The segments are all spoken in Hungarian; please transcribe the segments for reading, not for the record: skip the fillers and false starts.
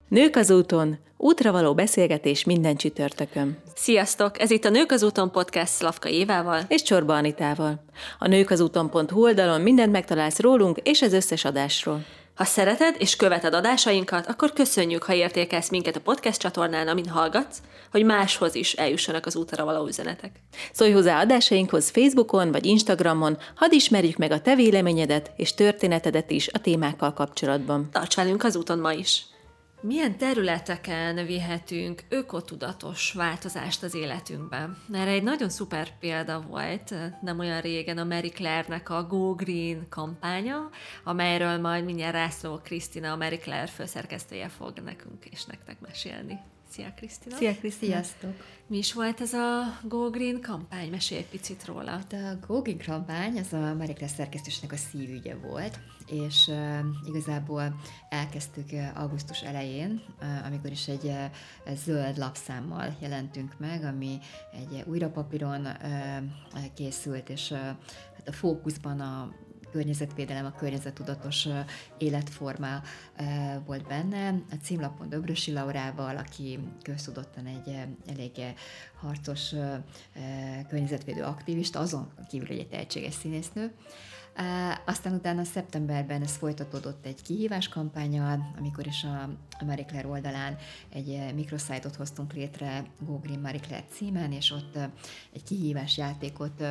Nők az úton, útra való beszélgetés minden csütörtökön. Sziasztok! Ez itt a Nők az úton podcast Szlavka Évával És Csorba Anitával. A nőkazúton.hu oldalon mindent megtalálsz rólunk és az összes adásról. Ha szereted és követed adásainkat, akkor köszönjük, ha értékelsz minket a podcast csatornán, amin hallgatsz, hogy máshoz is eljussanak az útra való üzenetek. Szólj hozzá adásainkhoz Facebookon vagy Instagramon, hadd ismerjük meg a te véleményedet és történetedet is a témákkal kapcsolatban. Tarts velünk az úton ma is! Milyen területeken vihetünk ökotudatos változást az életünkben? Erre egy nagyon szuper példa volt nem olyan régen a Marie Claire-nek a Go Green kampánya, amelyről majd mindjárt Rászló Krisztina, a Marie Claire főszerkesztője fog nekünk és nektek mesélni. Szia Krisztina! Szia Krisztina! Sziasztok! Mi is volt ez a Go Green kampány? Mesélj egy picit róla. A Go Green kampány az a Marie Claire szerkesztőségnek a szívügye volt, és igazából elkezdtük augusztus elején, amikor is egy zöld lapszámmal jelentünk meg, ami egy újrapapíron készült, és hát a fókuszban a környezetvédelem, a környezettudatos életforma volt benne. A címlapon Döbrösi Laurával, aki köztudottan egy elég harcos környezetvédő aktivista, azon kívül, hogy egy tehetséges színésznő. Aztán utána szeptemberben ez folytatódott egy kihívás kampánnyal, amikor is a Marie Claire oldalán egy microsite-ot hoztunk létre Go Green Marie Claire címen, és ott egy kihívás játékot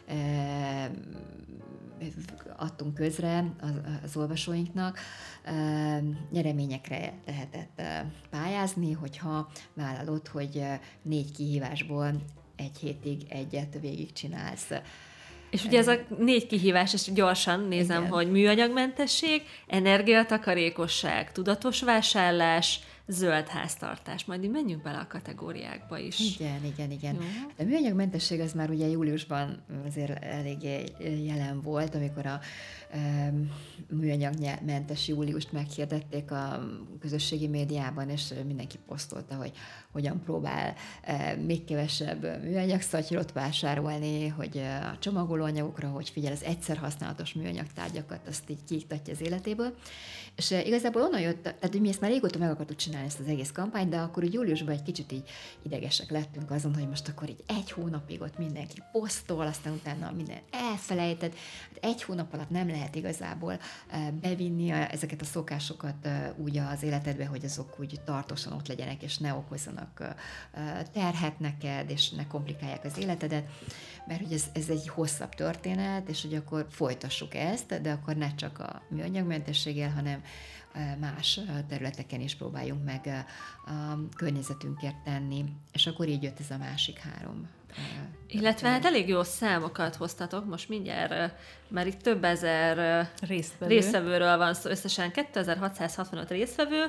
adtunk közre az olvasóinknak. Nyereményekre lehetett pályázni, hogyha vállalod, hogy 4 kihívásból egy hétig egyet végigcsinálsz. És ugye ez a 4 kihívás, és gyorsan nézem, igen, hogy műanyagmentesség, energiatakarékosság, tudatos vásárlás, zöld háztartás. Majd így menjünk bele a kategóriákba is. Igen. A műanyagmentesség az már ugye júliusban azért eléggé jelen volt, amikor a műanyagmentes júliust meghirdették a közösségi médiában, és mindenki posztolta, hogy hogyan próbál még kevesebb műanyagszatyrot vásárolni, hogy a csomagolóanyagokra, hogy figyel az egyszer használatos műanyagtárgyakat, azt így kiiktatja az életéből. És igazából onnan jött, tehát mi ezt már régóta meg akartuk csinálni ezt az egész kampányt, de akkor úgy júliusban egy kicsit így idegesek lettünk azon, hogy most akkor így 1 hónapig ott mindenki posztol, aztán utána minden elfelejtett. Hát 1 hónap alatt nem lehet igazából bevinni ezeket a szokásokat úgy az életedbe, hogy azok úgy tartósan ott legyenek, és ne okozzanak terhet neked, és ne komplikálják az életedet, mert hogy ez egy hosszabb történet, és hogy akkor folytassuk ezt, de akkor ne csak a műanyagmentességgel, hanem más területeken is próbáljunk meg a környezetünkért tenni, és akkor így jött ez a másik 3. Illetve hát elég jó számokat hoztatok, most mindjárt, már itt több ezer résztvevőről van szó, összesen 2665 résztvevő,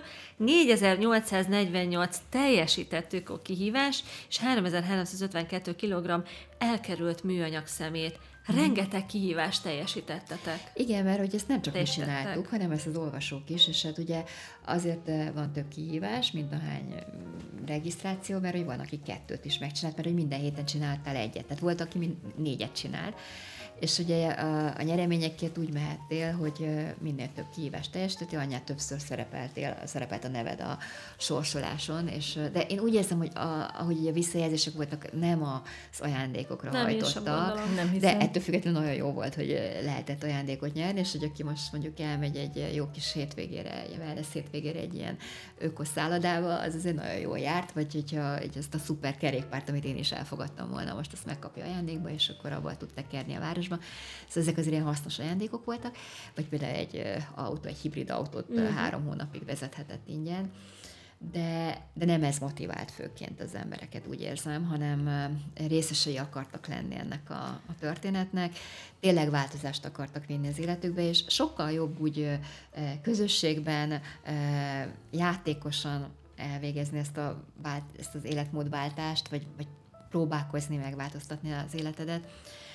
4848 teljesítettük a kihívás, és 3352 kg elkerült műanyag szemét. Rengeteg kihívást teljesítettetek. Igen, mert hogy ezt nem csak mi csináltuk, hanem ezt az olvasók is, és hát ugye azért van több kihívás, mint ahány regisztráció, mert hogy van, aki 2 is megcsinált, mert hogy minden héten csináltál 1. Tehát volt, aki 4 csinált, és ugye a nyereményekért úgy mehettél, hogy minél több kihívást teljesítettél, annál többször szerepelt a neved a sorsoláson, de én úgy érzem, hogy ahogy a visszajelzések voltak, nem az ajándékokra hajtottak, de ettől függetlenül nagyon jó volt, hogy lehetett ajándékot nyerni, és hogy aki most mondjuk elmegy egy jó kis hétvégére egy ilyen ökoszállodába, az azért nagyon jól járt, vagy hogyha ezt a szuper kerékpárt, amit én is elfogadtam volna, most azt megkapja ajándékba, és akkor abban tud tekerni a városba. Szóval ezek azért ilyen hasznos ajándékok voltak, vagy például egy hibrid autót 3 hónapig vezethetett ingyen, de nem ez motivált főként az embereket, úgy érzem, hanem részesei akartak lenni ennek a történetnek, tényleg változást akartak vinni az életükbe, és sokkal jobb úgy közösségben, játékosan elvégezni ezt az életmódváltást, vagy próbálkozni megváltoztatni az életedet,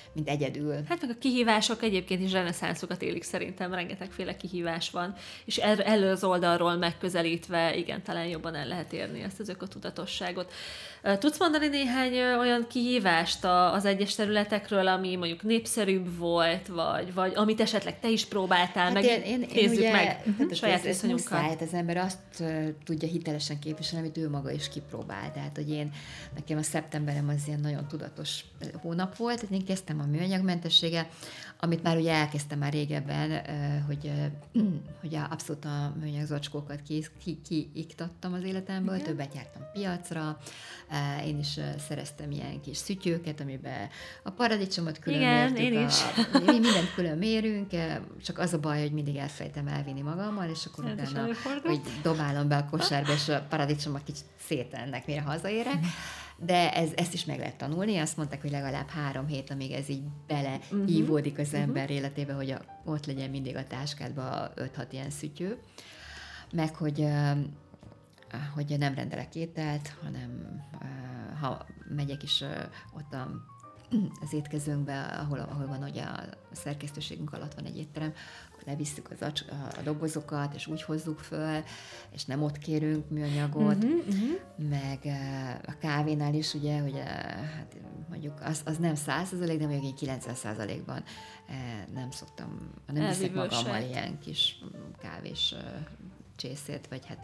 mint egyedül. Hát meg a kihívások egyébként is reneszánszokat élik szerintem, rengetegféle kihívás van, és elő az oldalról megközelítve, igen, talán jobban el lehet érni ezt az ökotudatosságot. Tudsz mondani néhány olyan kihívást az egyes területekről, ami mondjuk népszerűbb volt, vagy amit esetleg te is próbáltál, hát meg nézzük ugye, meg saját viszonyunkat. Hát az ember azt tudja hitelesen képviselni, amit ő maga is kipróbál. Tehát, hogy nekem a szeptemberem az ilyen nagyon tudatos hónap volt, én kezdtem a műanyagmentességgel, amit már ugye elkezdtem már régebben, hogy abszolút a műanyag zacskókat kiiktattam az életemből, igen. Többet jártam piacra, én is szereztem ilyen kis szütyőket, amiben a paradicsomot külön mértük, mindent külön mérünk, csak az a baj, hogy mindig elfelejtem elvinni magammal, és akkor utána, hogy dobálom be a kosárba, és a paradicsomot kicsit szétennek, mire hazaérek. De ezt is meg lehet tanulni, azt mondták, hogy legalább 3 hét, amíg ez így beleívódik az ember életébe, hogy ott legyen mindig a táskádban 5-6 ilyen szütyő, meg hogy nem rendelek ételt, hanem ha megyek is ott az étkezőnkbe, ahol van ugye a szerkesztőségünk alatt van egy étterem, akkor levisszük a dobozokat, és úgy hozzuk föl, és nem ott kérünk műanyagot, meg a kávénál is ugye, hogy hát mondjuk az nem 100%, de mondjuk 90%-ban nem szoktam, nem viszek magammal ilyen kis kávés csészét, vagy hát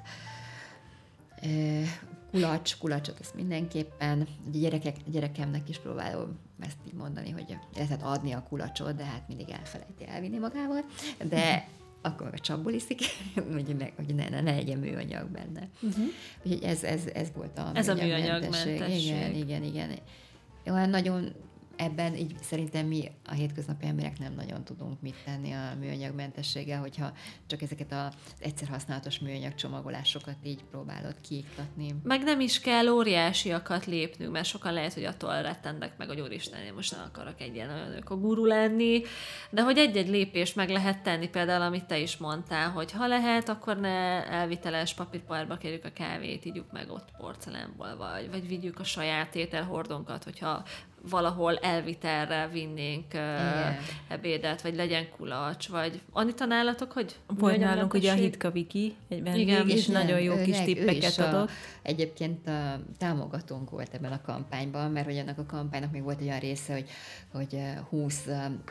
kulacsot, ezt mindenképpen. A gyerekemnek is próbálom ezt így mondani, hogy lehet adni a kulacsot, de hát mindig elfelejti elvinni magával, de akkor meg a csapból iszik, hogy ne legyen műanyag benne. Úgyhogy ez volt a műanyagmentesség. Igen. Olyan nagyon ebben így szerintem mi a hétköznapi emberek nem nagyon tudunk mit tenni a műanyagmentességgel, hogyha csak ezeket az egyszer használatos műanyag csomagolásokat így próbálod kiiktatni. Meg nem is kell óriásiakat lépnünk, mert sokan lehet, hogy attól rettennek meg, hogy úristen, én most nem akarok egy ilyen olyan ökoguru lenni, de hogy egy-egy lépést meg lehet tenni, például amit te is mondtál, hogy ha lehet, akkor ne elviteles papírpohárba kérjük a kávét, ígyük meg ott porcelánból, vagy vigyük a saját ételhordónkat, hogyha valahol elvitelre vinnénk ebédet, vagy legyen kulacs, vagy Anita, nálatok, hogy? Volt nálunk ugye a Hitka Viki, egy vendég, és nagyon jó kis tippeket adott. Egyébként támogatónk volt ebben a kampányban, mert hogy ennek a kampánynak még volt olyan része, hogy 20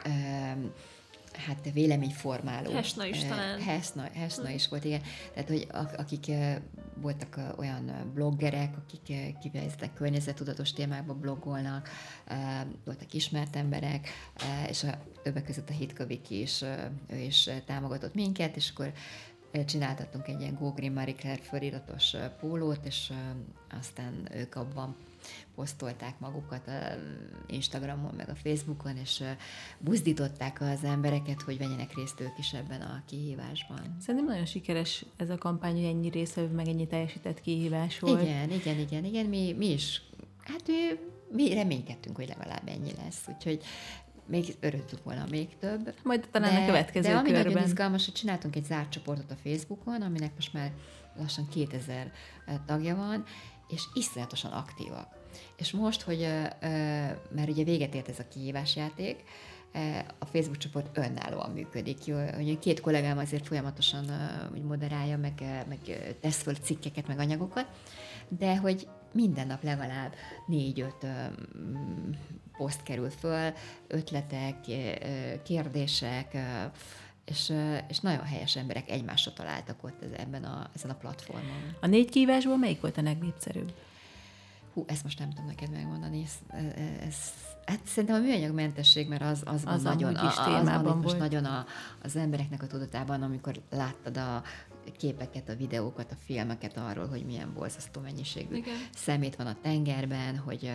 hát véleményformáló. Hesna is talán. Hesna is volt, igen. Tehát, hogy akik voltak olyan bloggerek, akik kifejezetten környezettudatos témákban blogolnak, voltak ismert emberek, és többek között a Hitka Viki is, ő is támogatott minket, és akkor csináltattunk egy ilyen Go Green Marie Claire feliratos pólót, és aztán ők abban posztolták magukat Instagramon, meg a Facebookon, és buzdították az embereket, hogy vegyenek részt ők is ebben a kihívásban. Szerintem nagyon sikeres ez a kampány, hogy ennyi részvevő, meg ennyi teljesített kihívás volt. Igen, mi is, hát mi reménykedtünk, hogy legalább ennyi lesz, úgyhogy még örültük volna még több. Majd talán a következő körben. De ami nagyon izgalmas, hogy csináltunk egy zárt csoportot a Facebookon, aminek most már lassan 2000 tagja van, és iszonyatosan aktívak. És most, hogy mert ugye véget ért ez a kihívásjáték, a Facebook csoport önállóan működik. Hogy 2 kollégám azért folyamatosan moderálja, meg tesz föl cikkeket, meg anyagokat, de hogy minden nap legalább 4-5 poszt kerül föl, ötletek, kérdések, és nagyon helyes emberek egymásra találtak ott ezen a platformon. A 4 kihívásból melyik volt a legnépszerűbb? Ezt most nem tudom neked megmondani. Hát szerintem a műanyagmentesség, mert az van nagyon, most nagyon az embereknek a tudatában, amikor láttad a képeket, a videókat, a filmeket arról, hogy milyen borzasztó mennyiségű szemét van a tengerben, hogy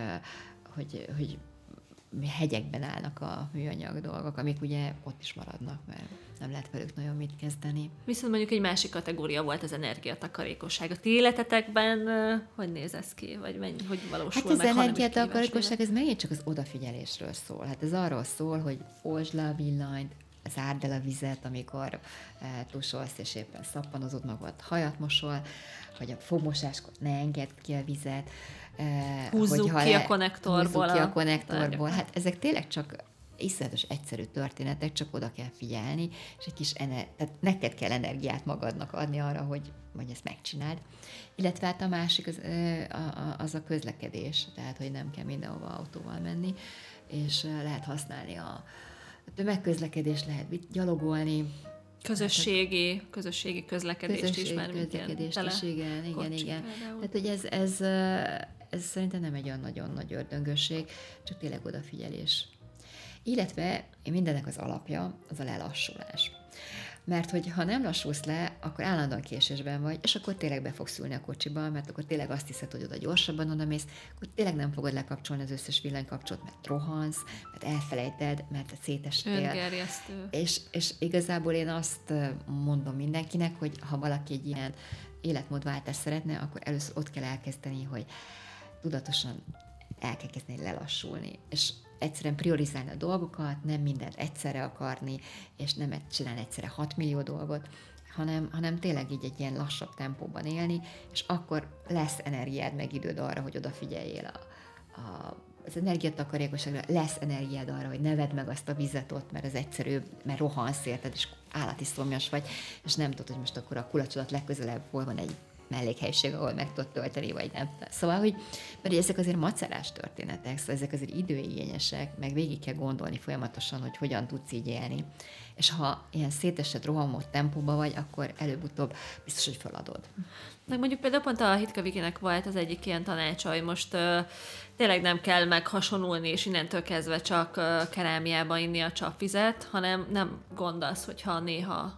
hegyekben állnak a műanyag dolgok, amik ugye ott is maradnak, mert nem lehet velük nagyon mit kezdeni. Viszont mondjuk egy másik kategória volt az energiatakarékosság. A ti életetekben hogy néz ez ki? Vagy hogy valósul meg? Hát az energiatakarékosság, ez megint csak az odafigyelésről szól. Hát ez arról szól, hogy oltsd le a villanyt, zárd el a vizet, amikor tusolsz, és éppen szappanozod magad, hajat mosol, hogy a fogmosáskor ne engedd ki a vizet. Húzzuk ki a konnektorból. Hát ezek tényleg csak iszonyatos egyszerű történetek, csak oda kell figyelni, és egy kis tehát neked kell energiát magadnak adni arra, hogy ezt megcsináld. Illetve hát a másik az a közlekedés, tehát hogy nem kell mindenhova autóval menni, és lehet használni a tömegközlekedést, lehet gyalogolni. Közösségi közlekedést is már. Közlekedést is, igen. Tehát, hogy ez szerintem nem egy olyan nagyon nagy ördöngösség, csak tényleg odafigyelés. Illetve mindennek az alapja az a lelassulás. Mert hogy ha nem lassulsz le, akkor állandóan késésben vagy, és akkor tényleg be fogsz ülni a kocsiba, mert akkor tényleg azt hiszed, hogy oda gyorsabban odamész, akkor tényleg nem fogod lekapcsolni az összes villanykapcsolót, mert rohansz, mert elfelejted, mert szétestél. Öngerjesztő. És igazából én azt mondom mindenkinek, hogy ha valaki egy ilyen életmódváltást szeretne, akkor először ott kell elkezdeni, hogy tudatosan el kell kezdeni lelassulni, és egyszerűen priorizálni a dolgokat, nem mindent egyszerre akarni, és nem csinálni egyszerre 6 millió dolgot, hanem tényleg így egy ilyen lassabb tempóban élni, és akkor lesz energiád, meg időd arra, hogy odafigyeljél az energiatakarékosságra, lesz energiád arra, hogy ne vedd meg azt a vizet ott, mert az egyszerűbb, mert rohansz érted, és állati szomjas vagy, és nem tudod, hogy most akkor a kulacsodat legközelebb hol van egy mellékhelyiség, ahol meg tudod tölteni, vagy nem. Szóval, hogy mert ezek azért macerás történetek, szóval ezek azért időigényesek, meg végig kell gondolni folyamatosan, hogy hogyan tudsz így élni. És ha ilyen szétesett, rohamott tempóban vagy, akkor előbb-utóbb biztos, hogy feladod. Meg mondjuk például pont a Hitka Vikinek volt az egyik ilyen tanácsa, hogy most tényleg nem kell meghasonulni, és innentől kezdve csak kerámiába inni a csapvizet, hanem nem gond az, hogyha néha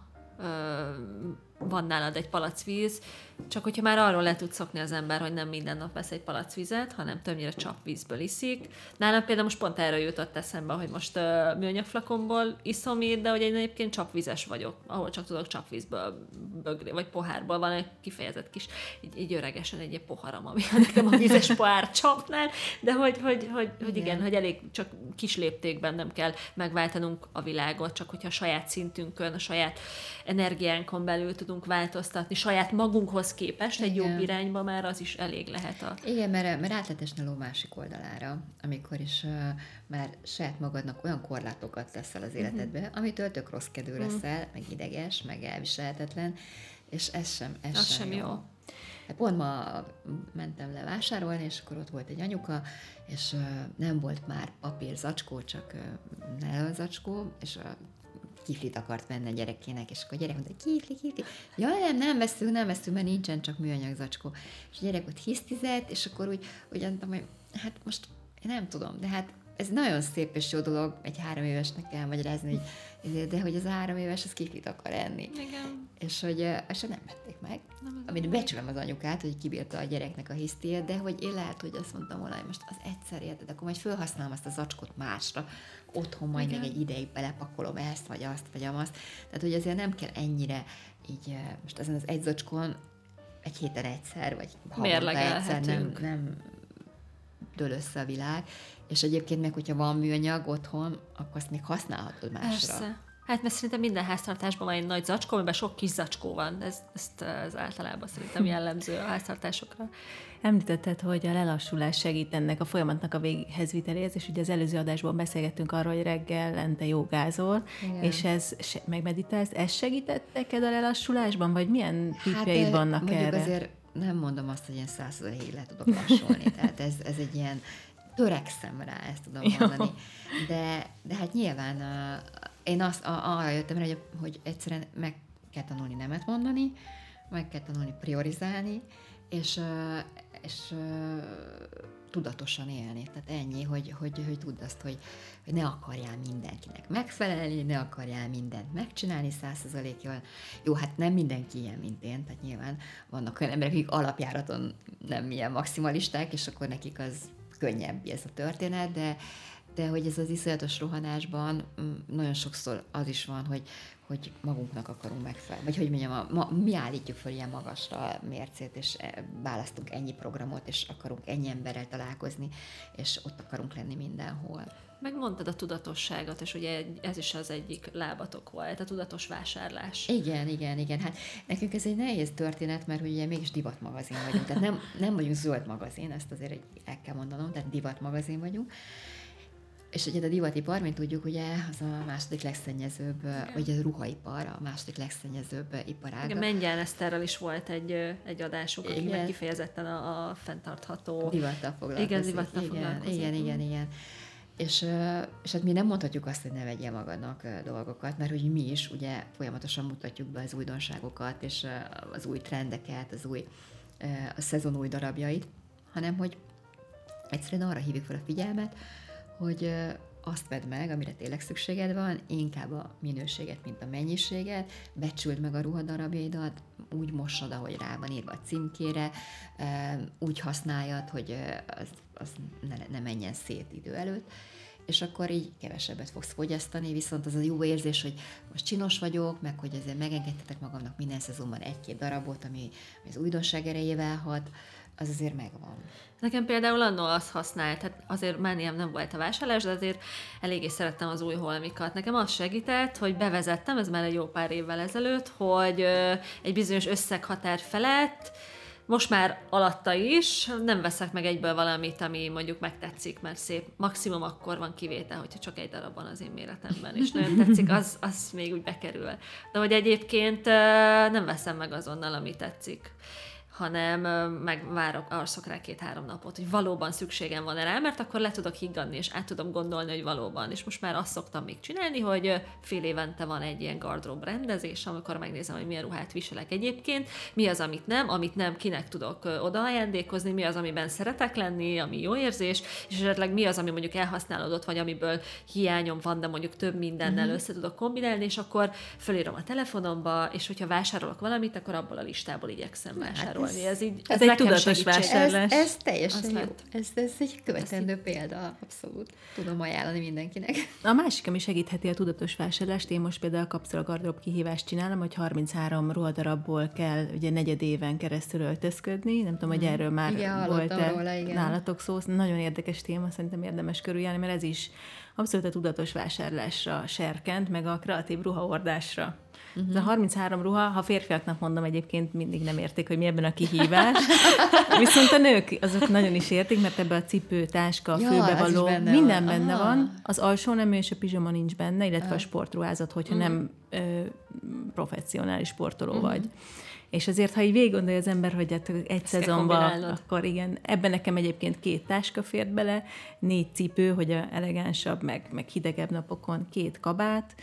van nálad egy palacvíz, csak hogyha már arról le tud szokni az ember, hogy nem minden nap vesz egy palacvizet, hanem többnyire csapvízből iszik. Nálam például most pont erről jutott eszembe, hogy most műanyag flakonból iszom így, de hogy én egyébként csapvízes vagyok, ahol csak tudok csapvízből vagy pohárból van egy kifejezett kis, így öregesen egy poharam, ami nekem a vízes pohár csapnál, de hogy igen, hogy elég csak kis léptékben nem kell megváltanunk a világot, csak hogyha a saját szintünkön, a saját energiánkon belül tudunk változtatni, saját magunkhoz képest egy jobb irányba már az is elég lehet. Igen, mert át lehet esni a ló másik oldalára, amikor is már saját magadnak olyan korlátokat teszel az életedbe, amitől tök rossz kedvű leszel, meg ideges, meg elviselhetetlen, és ez sem jó. Pont ma mentem le vásárolni, és akkor ott volt egy anyuka, és nem volt már papírzacskó, csak nelőzacskó, és kiflit akart venni a gyerekének, és akkor a gyerek mondta, kifli. Ja, nem veszünk, mert nincsen csak műanyag zacskó. És a gyerek ott hisztizett, és akkor úgy mondtam, hogy hát most én nem tudom, de hát ez nagyon szép és jó dolog egy 3 évesnek elmagyarázni, de hogy az 3 éves az kiflit akar enni. Igen. És hogy nem vették meg. Amit becsülöm az anyukát, hogy kibírta a gyereknek a hisztiét, de hogy én lehet, hogy azt mondtam volna, hogy most az egyszer érted, akkor majd felhasználom azt a zacskót másra, otthon majd még egy ideig belepakolom ezt, vagy azt, vagy amazt. Tehát, hogy azért nem kell ennyire így, most ezen az egy zacskón egy héten egyszer, vagy havonta egyszer nem dől össze a világ. És egyébként meg, hogyha van műanyag otthon, akkor azt még használhatod másra. Persze. Hát mert szerintem minden háztartásban van egy nagy zacskó, amiben sok kis zacskó van. Ez általában szerintem jellemző a háztartásokra. Említetted, hogy a lelassulás segít ennek a folyamatnak a véghez viteléhez, és ugye az előző adásban beszélgettünk arról, hogy reggelente jogázol, és meg meditálsz. Ez segített neked a lelassulásban, vagy milyen tippjeid vannak erre? Azért nem mondom azt, hogy én 100%-ig le tudok lassulni, tehát ez egy ilyen törekszem rá, ezt tudom mondani. De hát nyilván én arra jöttem rá, hogy egyszerűen meg kell tanulni nemet mondani, meg kell tanulni priorizálni, és tudatosan élni. Tehát ennyi, hogy tudd azt, hogy ne akarjál mindenkinek megfelelni, ne akarjál mindent megcsinálni 100%-jal. Jó, hát nem mindenki ilyen, mint én, tehát nyilván vannak olyan emberek, akik alapjáraton nem ilyen maximalisták, és akkor nekik az könnyebb ez a történet, de hogy ez az iszonyatos rohanásban nagyon sokszor az is van, hogy magunknak akarunk megfelelni. Vagy hogy mondjam, mi állítjuk fel ilyen magasra a mércét, és választunk ennyi programot, és akarunk ennyi emberrel találkozni, és ott akarunk lenni mindenhol. Megmondtad a tudatosságot, és ugye ez is az egyik lábatok volt, a tudatos vásárlás. Igen. Hát nekünk ez egy nehéz történet, mert ugye mégis divatmagazin vagyunk. Tehát nem vagyunk zöld magazin, ezt azért el kell mondanom, tehát divatmagazin vagyunk. És ugye a divatipar, mint tudjuk, ugye az a második legszennyezőbb, vagy a ruhaipar a második legszennyezőbb iparág. Igen, Mengyel Eszterrel is volt egy adásuk, aki meg kifejezetten a fenntartható divattal foglalkozik. Igen. És hát mi nem mondhatjuk azt, hogy ne vegyél magadnak dolgokat, mert hogy mi is ugye folyamatosan mutatjuk be az újdonságokat, és az új trendeket, a szezon új darabjait, hanem hogy egyszerűen arra hívjuk fel a figyelmet, hogy azt vedd meg, amire tényleg szükséged van, inkább a minőséget, mint a mennyiséget, becsüld meg a ruhadarabjaidat, úgy mossad, ahogy rá van írva a címkére, úgy használjad, hogy az ne menjen szét idő előtt, és akkor így kevesebbet fogsz fogyasztani, viszont az a jó érzés, hogy most csinos vagyok, meg hogy ezzel megengedhetek magamnak minden szezonban 1-2 darabot, ami az újdonság erejével hat, az azért megvan. Nekem például annól azt használt, hát azért mániám nem volt a vásárlás, de azért eléggé szerettem az új holmikat. Nekem az segített, hogy bevezettem, ez már egy jó pár évvel ezelőtt, hogy egy bizonyos összeghatár felett, most már alatta is nem veszek meg egyből valamit, ami mondjuk megtetszik, mert szép. Maximum akkor van kivétel, hogyha csak egy darab van az én méretemben, és nagyon tetszik, az még úgy bekerül. De hogy egyébként nem veszem meg azonnal, ami tetszik, hanem megvárok, arszok rá 2-3 napot, hogy valóban szükségem van rá, mert akkor le tudok higgadni, és át tudom gondolni, hogy valóban. És most már azt szoktam még csinálni, hogy fél évente van egy ilyen gardrób rendezés, amikor megnézem, hogy milyen ruhát viselek egyébként, mi az, amit nem, kinek tudok odaajándékozni, mi az, amiben szeretek lenni, ami jó érzés, és esetleg mi az, ami mondjuk elhasználódott, vagy amiből hiányom van, de mondjuk több mindennel össze tudok kombinálni, és akkor fölírom a telefonomba, és hogyha vásárolok valamit, akkor abból a listából igyekszem vásárolni. Ez egy tudatos vásárlás. Ez teljesen jó. Ez egy követendő példa, abszolút. Tudom ajánlani mindenkinek. A másik, ami segítheti a tudatos vásárlást, én most például a kapszulagardrób kihívást csinálom, hogy 33 ruhadarabból kell ugye negyedéven keresztül öltözködni. Nem tudom, hogy erről már volt-e nálatok szó. Nagyon érdekes téma, szerintem érdemes körüljárni, mert ez is abszolút a tudatos vásárlásra serkent, meg a kreatív ruhahordásra. A 33 ruha, ha férfiaknak mondom, egyébként mindig nem értik, hogy mi ebben a kihívás. Viszont a nők azok nagyon is értik, mert ebben a cipő, táska, a fülbevaló, minden benne van. Az alsónemű és a pizsoma nincs benne, illetve a sportruházat, hogyha nem professzionális sportoló vagy. És azért, ha így végig gondolja az ember, hogy hát egy szezonban, akkor igen, ebben nekem egyébként 2 táska fért bele, 4 cipő, hogy a elegánsabb, meg hidegebb napokon 2 kabát,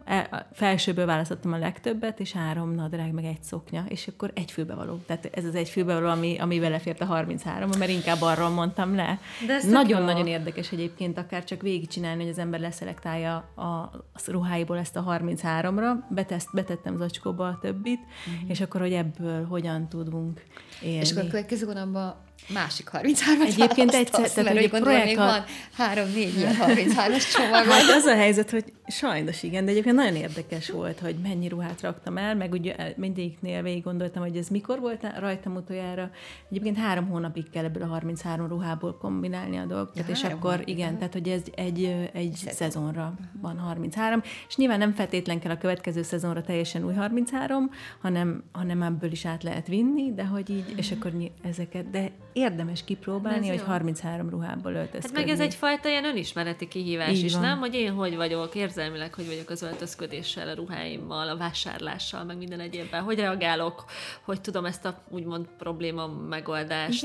felsőből választottam a legtöbbet, és 3 nadrág, meg 1 szoknya, és akkor 1 fülbevaló. Tehát ez az 1 fülbevaló, ami belefért a 33, mert inkább arról mondtam le. Nagyon-nagyon érdekes egyébként akár csak végigcsinálni, hogy az ember leszelektálja a ruháiból ezt a 33-ra, betettem zacskóba a többit, és akkor, hogy ebből hogyan tudunk élni. És akkor a következő hónapban másik 33-at egyébként egyszer, tehát hogy gondolom, még van 3-4 ilyen 33-as csomag. Hát az a helyzet, hogy sajnos igen, de egyébként nagyon érdekes volt, hogy mennyi ruhát raktam el, meg ugye mindegyiknél végig gondoltam, hogy ez mikor volt rajtam utoljára. Egyébként 3 hónapig kell ebből a 33 ruhából kombinálni a dolgokat, és akkor igen, tehát hogy ez egy szezonra van 33, és nyilván nem feltétlen kell a következő szezonra teljesen új 33, hanem ebből is át lehet vinni, de hogy így, és akkor ezeket, de érdemes kipróbálni, hogy 33 ruhából öltözködni. Hát meg ez egyfajta ilyen önismereti kihívás így is, van. Nem? Hogy én hogy vagyok, érzelmileg hogy vagyok az öltözködéssel, a ruháimmal, a vásárlással, meg minden egyébben. Hogy reagálok, hogy tudom ezt a úgymond probléma megoldást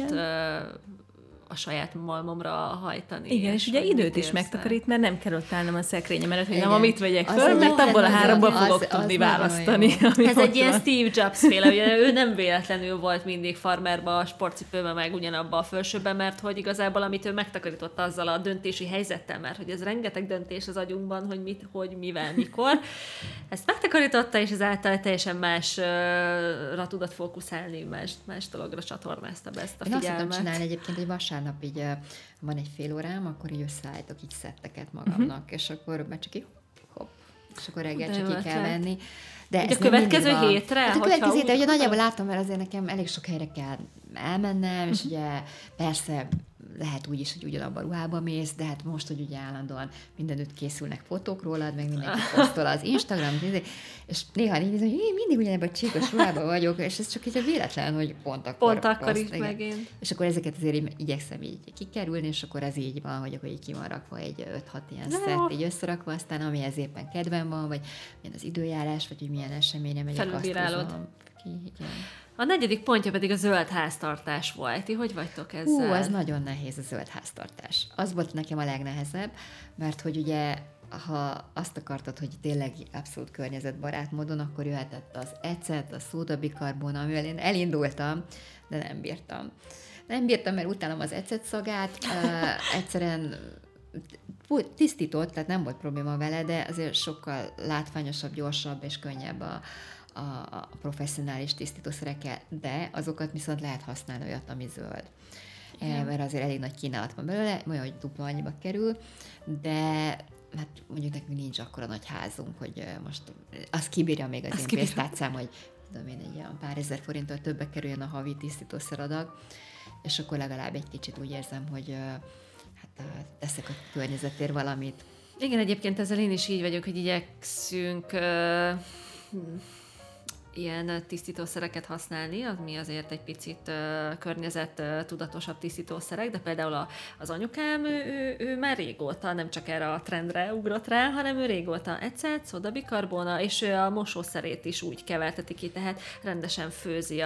a saját malmomra hajtani. Igen, és ugye időt is megtakarít, mert nem kell ott állnom a szekrényem előtt, hogy nem mit vegyek föl, mert abból a 3-ból fogok tudni választani. Ez egy ilyen Steve Jobs-féle, ugye ő nem véletlenül volt mindig farmerba, a sportcipőben, meg ugyanabba a felsőben, mert hogy igazából amit ő megtakarított azzal a döntési helyzettel, mert hogy ez rengeteg döntés az agyunkban, hogy mit, hogy mivel, mikor. Ezt megtakarította, és ezáltal teljesen másra tudott fókuszálni, más dologra csatornázta be ezt a figyelmet. Én azt tudom csinálni egyébként, hogy vasárnap így van egy fél órám, akkor így összeállítok így szetteket magamnak, és akkor már csak így hopp, és akkor reggel csak ki kell venni. De a következő hétre? Hát a következő hétre, ugye nagyjából látom, mert azért nekem elég sok helyre kell elmennem, és ugye persze lehet úgy is, hogy ugyanabban a ruhában mész, de hát most, hogy ugye állandóan mindenütt készülnek fotók rólad, meg mindenki posztol az Instagram, és néha nézem, hogy én mindig ugyanebben a csíkos ruhában vagyok, és ez csak így véletlen, hogy pont akkor is megint. És akkor ezeket azért igyekszem így kikerülni, és akkor ez így van, hogy akkor így ki van rakva egy 5-6 ilyen szett, így összerakva, aztán amihez éppen kedvem van, vagy milyen az időjárás, vagy hogy milyen eseményre megyek, azt hozom ki. Igen. A 4. pontja pedig a zöld háztartás volt. Ti hogy vagytok ezzel? Az nagyon nehéz a zöld háztartás. Az volt nekem a legnehezebb, mert hogy ugye, ha azt akartad, hogy tényleg abszolút környezetbarát módon, akkor jöhetett az ecet, a szódabikarbon, amivel én elindultam, de nem bírtam. Nem bírtam, mert utálom az ecet szagát, egyszerűen tisztított, tehát nem volt probléma vele, de azért sokkal látványosabb, gyorsabb és könnyebb a professzionális tisztítószerekkel, de azokat viszont lehet használni olyat, ami zöld. Mert azért elég nagy kínálat van belőle, olyan, hogy dupla annyiba kerül, de hát mondjuk nekünk nincs akkora nagy házunk, hogy most az kibírja még az én pénztárcám, hogy tudom én, egy olyan pár ezer forinttal többbe kerüljön a havi tisztítószeradag, és akkor legalább egy kicsit úgy érzem, hogy hát teszek a környezetért valamit. Igen, egyébként ezzel én is így vagyok, hogy igyekszünk ilyen tisztítószereket használni, ami azért egy picit környezettudatosabb tisztítószerek, de például az anyukám, ő már régóta nem csak erre a trendre ugrott rá, hanem ő régóta ecet, szódabikarbona, és ő a mosószerét is úgy keverteti ki, tehát rendesen főzi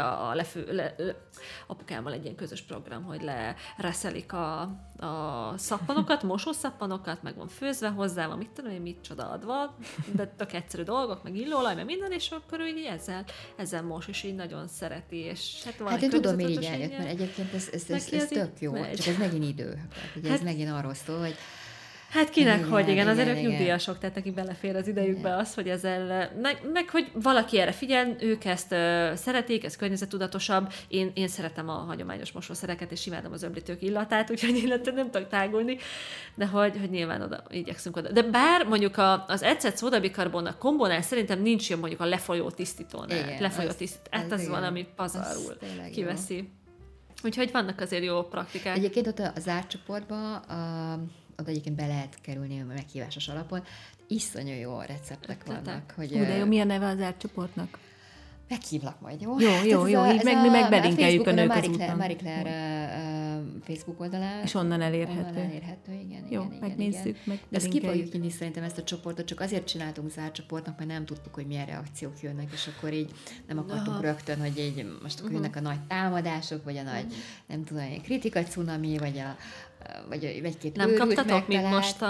apukámmal egy ilyen közös program, hogy lereszelik a szappanokat, mosószappanokat, meg van főzve hozzá, van mit tudom én, mit csoda adva, de tök egyszerű dolgok, meg illóolaj, meg minden, és akkor ő így ezzel mos, és így nagyon szereti, és hát én tudom, hogy így eljött, mert egyébként ez tök jó, csak ez megint idő. Ugye ez megint arról szól, hogy hát kinek, hogy igen, azért ők nyugdíjasok, tehát nekik belefér az idejükbe az, hogy ezzel, meg hogy valaki erre figyel, ők ezt szeretik, ez környezettudatosabb, én szeretem a hagyományos mosószereket, és imádom az öblítők illatát, úgyhogy illetve nem tudok tágulni, de hogy nyilván oda igyekszünk oda. De bár mondjuk az ecet szódabikarbonnak kombónál szerintem nincs jobb mondjuk a lefolyó tisztítónál. Lefolyó tisztító, hát az van, ami pazarul kiveszi. Úgyhogy vannak azért jó praktikák. Egyébként ott a zárt csoportban oda egyébként be lehet kerülni meghívásos alapon. Iszonyú jó receptek vannak. Hogy, de jó, mi a neve az árcsoportnak? Meghívlak majd, jó? Jó, így mi meg belinkeljük a nők az úton. Marie Claire Facebook oldalán. És onnan elérhető. Onnan elérhető, igen. Jó, megnézzük, meg de ezt ki fogjuk nyitni szerintem ezt a csoportot, csak azért csináltunk zárt csoportnak, mert nem tudtuk, hogy milyen reakciók jönnek, és akkor így nem akartunk rögtön, hogy így most akkor jönnek a nagy támadások, vagy a nagy, nem tudom, egy kritika cunami, vagy egy-két nem kaptatok még most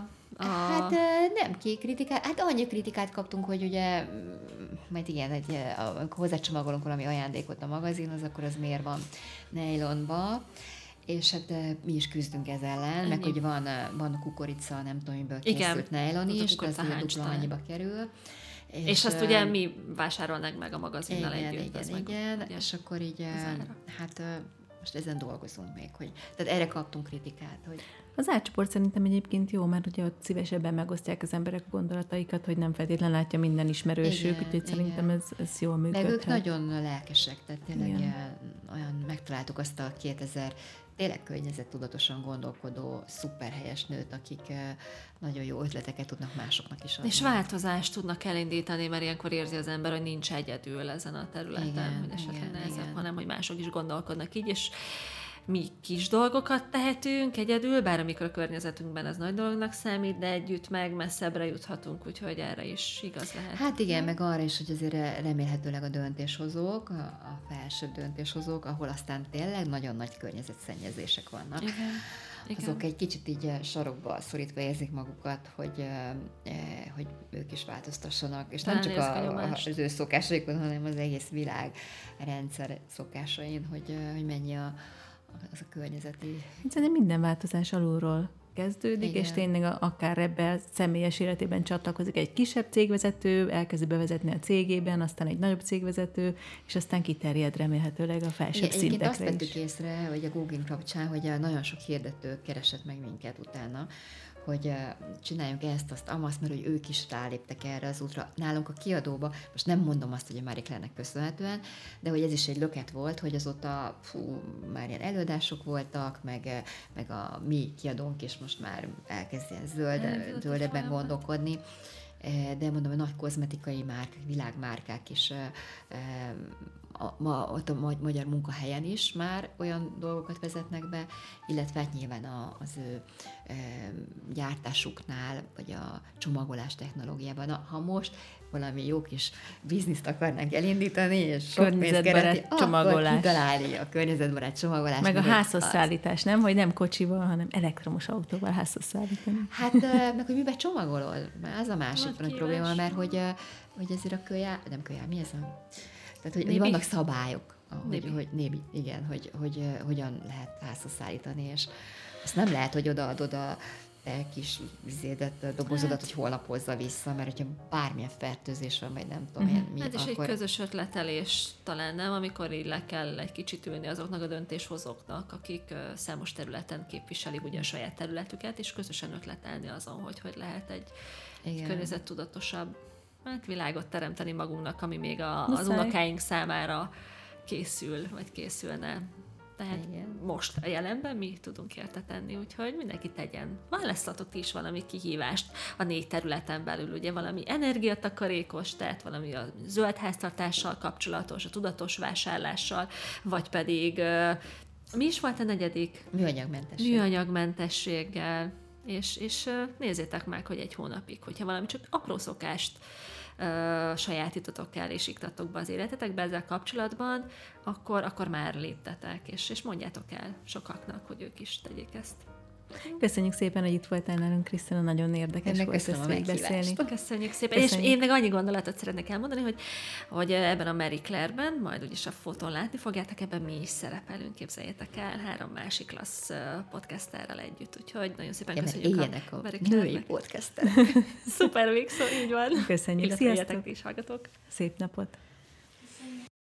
Hát nem kritikát, hát annyi kritikát kaptunk, hogy ugye, majd igen, amikor hozzácsomagolunk valami ajándékot a magazinhoz, akkor az miért van nejlonba, és hát mi is küzdünk ez ellen, meg hogy van kukorica, nem tudom, miből készült nejlon is, de az dupla annyiba kerül. És azt ugye mi vásárolnánk meg a magazinnal együtt. Igen, és akkor így, hát most ezen dolgozunk még, tehát erre kaptunk kritikát, hogy... Az átcsoport szerintem egyébként jó, mert ugye ott szívesebben megosztják az emberek gondolataikat, hogy nem feltétlenül látja minden ismerősük, úgyhogy szerintem ez jól működhet. Meg ők nagyon lelkesek, tehát tényleg olyan megtaláltuk azt a 2000 tényleg környezettudatosan gondolkodó, szuperhelyes nőt, akik nagyon jó ötleteket tudnak másoknak is adni. És változást tudnak elindítani, mert ilyenkor érzi az ember, hogy nincs egyedül ezen a területen, hogy esetleg nehezebb, hanem hogy mások is gondolkodnak így, és mi kis dolgokat tehetünk egyedül, bár amikor a környezetünkben ez nagy dolognak számít, de együtt meg messzebbre juthatunk, úgyhogy erre is igaz lehet. Hát igen, meg arra is, hogy azért remélhetőleg a döntéshozók, a felsőbb döntéshozók, ahol aztán tényleg nagyon nagy környezetszennyezések vannak. Igen. Azok egy kicsit így sarokba szorítva érzik magukat, hogy ők is változtassanak, és nem csak az ő szokásaikon, hanem az egész világ rendszer szokásain, hogy mennyi az a környezeti... Szerintem minden változás alulról kezdődik, igen. És tényleg akár ebben személyes életében csatlakozik egy kisebb cégvezető, elkezdi bevezetni a cégében, aztán egy nagyobb cégvezető, és aztán kiterjed remélhetőleg a felsőbb szintekre azt vettük észre, hogy a Google kapcsán, hogy nagyon sok hirdető keresett meg minket utána, hogy csináljunk ezt, azt, mert hogy ők is ráléptek erre az útra. Nálunk a kiadóba, most nem mondom azt, hogy a Marie Claire-nek köszönhetően, de hogy ez is egy löket volt, hogy azóta már ilyen előadások voltak, meg a mi kiadónk is most már elkezd ilyen zöldebben gondolkodni. De mondom, a nagy kozmetikai márkák, világmárkák is ott a magyar munkahelyen is már olyan dolgokat vezetnek be, illetve hát nyilván az ő gyártásuknál, vagy a csomagolás technológiában. Ha most valami jó kis bizniszt akarnánk elindítani, és sok pénzt keresni, akkor kitalálni a környezetbarát csomagolás. Meg a házhoz szállítás, nem? Hogy nem kocsival, hanem elektromos autóval házhoz szállítani. Hát, meg hogy miben csomagolod? Mert az a másik nagy probléma, mert hogy ezért a mi ez a... Tehát, hogy vannak szabályok, hogy igen, hogy hogyan lehet házhoz szállítani, és ezt nem lehet, hogy odaadod a te kis dobozodat, hogy holnap hozza vissza, mert hogyha bármilyen fertőzés van, vagy nem tudom én mi, hát és akkor... egy közös ötletelés talán nem, amikor így le kell egy kicsit ülni azoknak a döntéshozóknak, akik számos területen képviselik ugye a saját területüket, és közösen ötletelni azon, hogy lehet egy környezettudatosabb világot teremteni magunknak, ami még az unokáink számára készül, vagy készülne. Tehát most a jelenben mi tudunk érte tenni, úgyhogy mindenki tegyen. Választatok ti is valami kihívást a 4 területen belül, ugye valami energiatakarékos, tehát valami a zöld háztartással kapcsolatos, a tudatos vásárlással, vagy pedig mi is volt a 4? Műanyagmentességgel. És nézzétek meg, hogy egy hónapig, hogyha valami csak apró szokást sajátítotok el, és iktatok be az életetekbe ezzel kapcsolatban, akkor már léptetek, és mondjátok el sokaknak, hogy ők is tegyék ezt. Köszönjük szépen, hogy itt voltál nálunk, Krisztina, nagyon érdekes volt ezt végigbeszélni. Köszönjük szépen. És én meg annyi gondolatot szeretnék elmondani, hogy ebben a Marie Claire-ben, majd úgyis a fotón látni fogjátok, ebben mi is szerepelünk, képzeljétek el, 3 másik klassz podcasterrel együtt, úgyhogy nagyon szépen köszönjük a Marie női podcasterek. Szuper végszó, így van. Köszönjük, sziasztok! Is hallgatok. Szép napot!